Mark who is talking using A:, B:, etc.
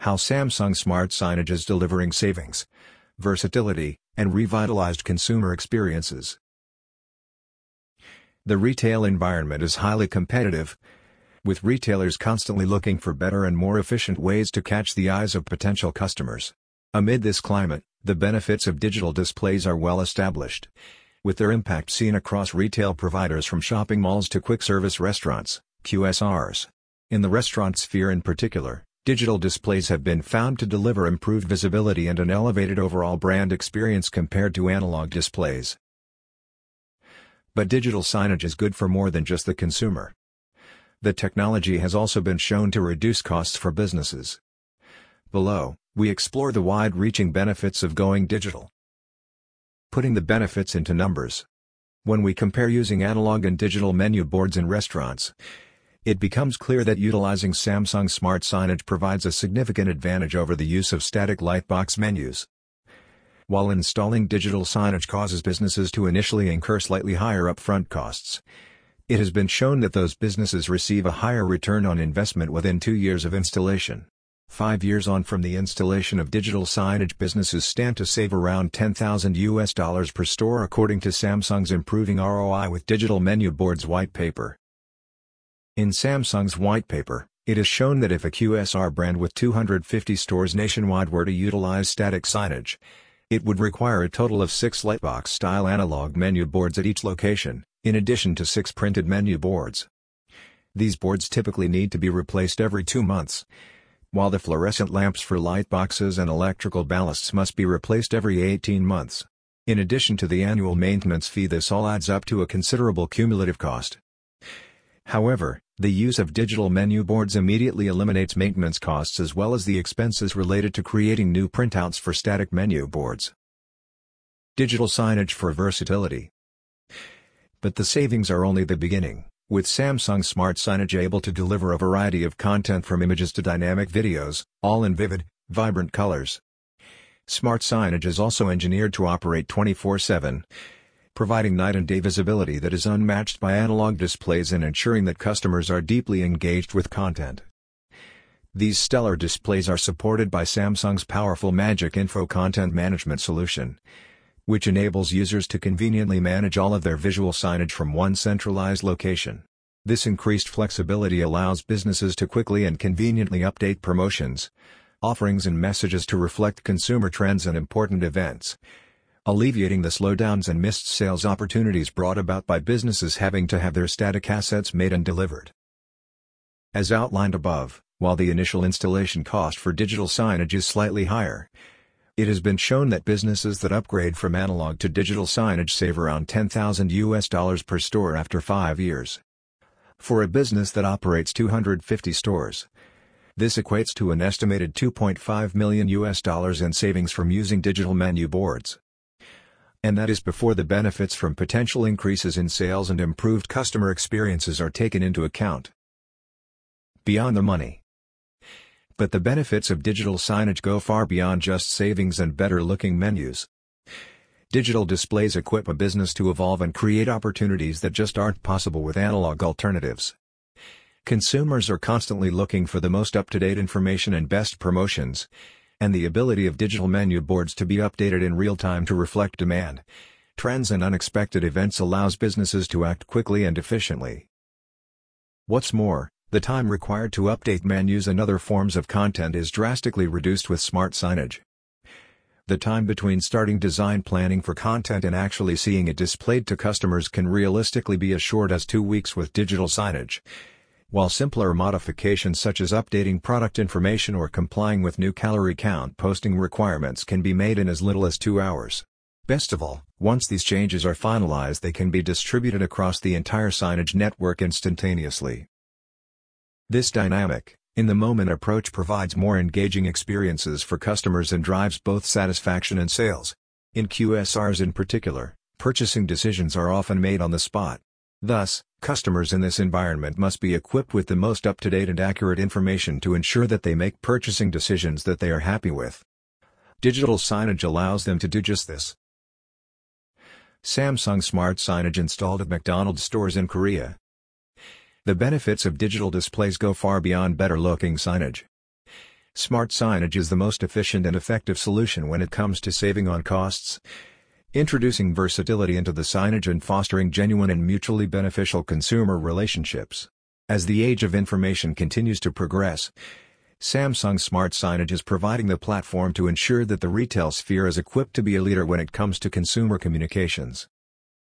A: How Samsung Smart Signage is delivering savings, versatility, and revitalized consumer experiences. The retail environment is highly competitive, with retailers constantly looking for better and more efficient ways to catch the eyes of potential customers. Amid this climate, the benefits of digital displays are well established, with their impact seen across retail providers from shopping malls to quick-service restaurants, QSRs. In the restaurant sphere in particular, digital displays have been found to deliver improved visibility and an elevated overall brand experience compared to analog displays. But digital signage is good for more than just the consumer. The technology has also been shown to reduce costs for businesses. Below, we explore the wide-reaching benefits of going digital. Putting the benefits into numbers. When we compare using analog and digital menu boards in restaurants, it becomes clear that utilizing Samsung Smart Signage provides a significant advantage over the use of static lightbox menus. While installing digital signage causes businesses to initially incur slightly higher upfront costs, it has been shown that those businesses receive a higher return on investment within 2 years of installation. 5 years on from the installation of digital signage, businesses stand to save around $10,000 per store according to Samsung's Improving ROI with Digital Menu Boards white paper. In Samsung's white paper, it is shown that if a QSR brand with 250 stores nationwide were to utilize static signage, it would require a total of 6 lightbox-style analog menu boards at each location, in addition to 6 printed menu boards. These boards typically need to be replaced every 2 months, while the fluorescent lamps for lightboxes and electrical ballasts must be replaced every 18 months. In addition to the annual maintenance fee, this all adds up to a considerable cumulative cost. However, the use of digital menu boards immediately eliminates maintenance costs as well as the expenses related to creating new printouts for static menu boards. Digital signage for versatility. But the savings are only the beginning, with Samsung Smart Signage able to deliver a variety of content from images to dynamic videos, all in vivid, vibrant colors. Smart Signage is also engineered to operate 24/7. Providing night and day visibility that is unmatched by analog displays and ensuring that customers are deeply engaged with content. These stellar displays are supported by Samsung's powerful Magic Info content management solution, which enables users to conveniently manage all of their visual signage from one centralized location. This increased flexibility allows businesses to quickly and conveniently update promotions, offerings and messages to reflect consumer trends and important events, alleviating the slowdowns and missed sales opportunities brought about by businesses having to have their static assets made and delivered. As outlined above, while the initial installation cost for digital signage is slightly higher, it has been shown that businesses that upgrade from analog to digital signage save around $10,000 per store after 5 years. For a business that operates 250 stores, this equates to an estimated $2.5 million in savings from using digital menu boards. And that is before the benefits from potential increases in sales and improved customer experiences are taken into account. Beyond the money. But the benefits of digital signage go far beyond just savings and better-looking menus. Digital displays equip a business to evolve and create opportunities that just aren't possible with analog alternatives. Consumers are constantly looking for the most up-to-date information and best promotions, and the ability of digital menu boards to be updated in real time to reflect demand, trends and unexpected events allows businesses to act quickly and efficiently. What's more, the time required to update menus and other forms of content is drastically reduced with smart signage. The time between starting design planning for content and actually seeing it displayed to customers can realistically be as short as 2 weeks with digital signage, while simpler modifications such as updating product information or complying with new calorie count posting requirements can be made in as little as 2 hours. Best of all, once these changes are finalized, they can be distributed across the entire signage network instantaneously. This dynamic, in-the-moment approach provides more engaging experiences for customers and drives both satisfaction and sales. In QSRs in particular, purchasing decisions are often made on the spot. Thus, customers in this environment must be equipped with the most up-to-date and accurate information to ensure that they make purchasing decisions that they are happy with. Digital signage allows them to do just this. Samsung Smart Signage installed at McDonald's stores in Korea. The benefits of digital displays go far beyond better-looking signage. Smart signage is the most efficient and effective solution when it comes to saving on costs, introducing versatility into the signage and fostering genuine and mutually beneficial consumer relationships. As the age of information continues to progress, Samsung Smart Signage is providing the platform to ensure that the retail sphere is equipped to be a leader when it comes to consumer communications.